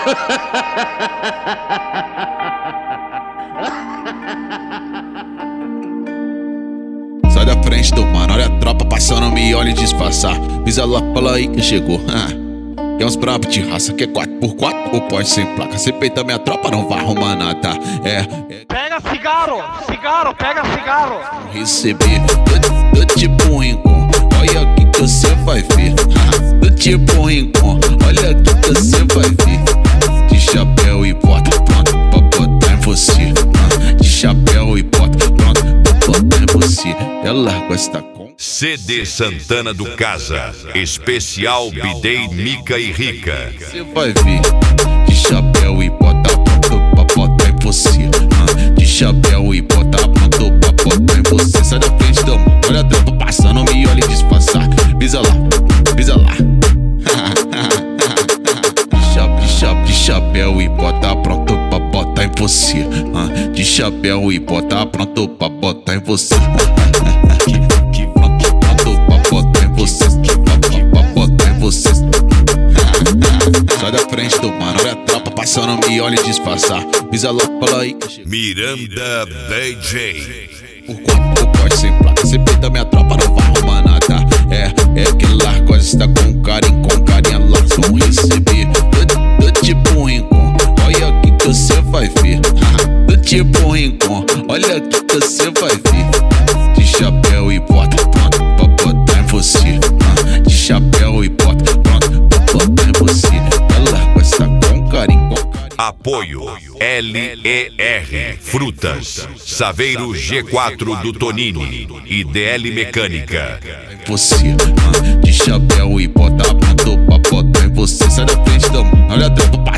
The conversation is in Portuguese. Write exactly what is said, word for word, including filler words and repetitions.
Sai da frente do mano, olha a tropa passando, me olha e disfarçar. Pisa lá, fala aí que chegou. Quer uns brabo de raça, quer quatro por quatro ou pode sem placa? Cê peita minha tropa, não vai arrumar nada. É, é... Pega cigarro, cigarro, pega cigarro. Receber do, do tipo rincon, olha aqui que você vai ver. Do tipo rincon, olha aqui que você vai ver. De chapéu e bota, pronto pra botar em você. De chapéu e bota, pronto pra botar em você. Ela gosta com C D Santana do Casa, especial Bidei, Mica e Rica. Você vai ver. De chapéu e bota, pronto pra botar em você. De chapéu e bota, pronto pra botar em você. Sai da frente da mão, olha a tropa passando, me olha e disfarçar. Pisa lá, pisa lá. De chapéu, de chapéu e bota, pronto pra botar em você. De chapéu e bota, pronto pra botar em você. Sai da frente do mano, olha a tropa passando, me olha e disfarçar. Pisa lá, fala aí que chegou. Miranda D J. Por quatro ou pode sem placa, cê peita minha tropa, não vai arrumar nada. É, é que lá gosta com carinho, com carinha lá vão receber. Do, do tipo rincon, olha aqui que você vai ver. Do tipo rincon, olha aqui que você vai ver. De chapéu e bota, pronto pra botar em você. De chapéu e bota, pronto pra botar em você. Ela gosta com carinho, com carinho. Apoio L E R Frutas, Saveiro G quatro do Tonini e D L Mecânica. Você, de chapéu e bota, pronto pra botar em você. Sai da frente da mão, olha a tropa